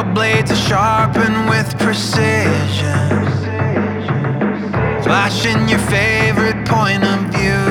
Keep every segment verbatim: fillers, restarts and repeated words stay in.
Your blades are sharpened with precision, flashing your favorite point of view.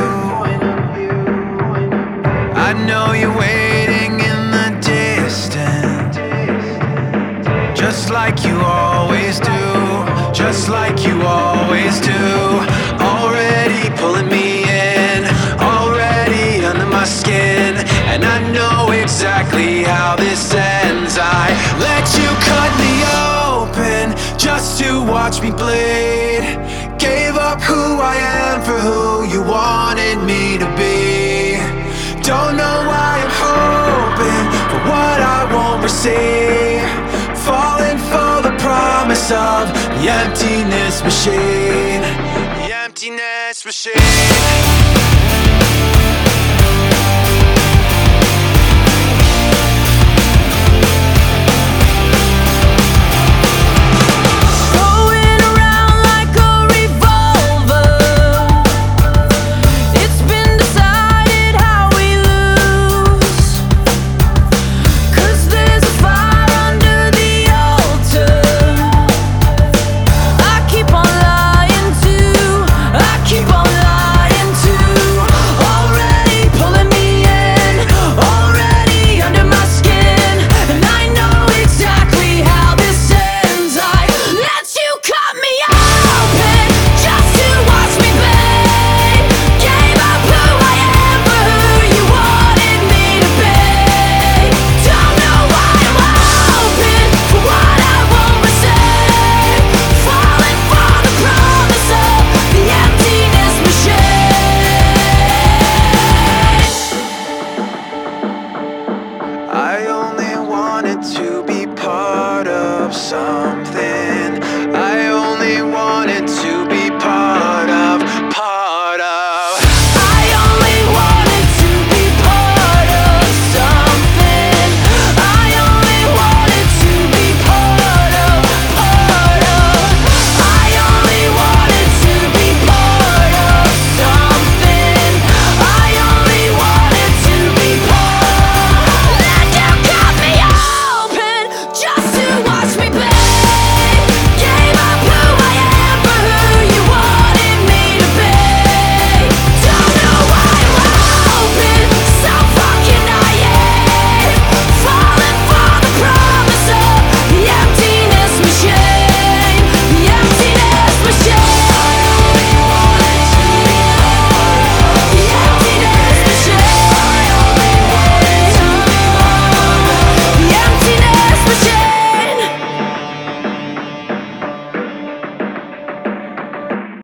I know you're waiting in the distance, just like you always do, just like you always do. Already pulling me in, already under my skin, and I know exactly how this ends. I let you cut me open just to watch me bleed. Gave up who I am for who you wanted me to be. Don't know why I'm hoping for what I won't receive, falling for the promise of the emptiness machine. The emptiness machine.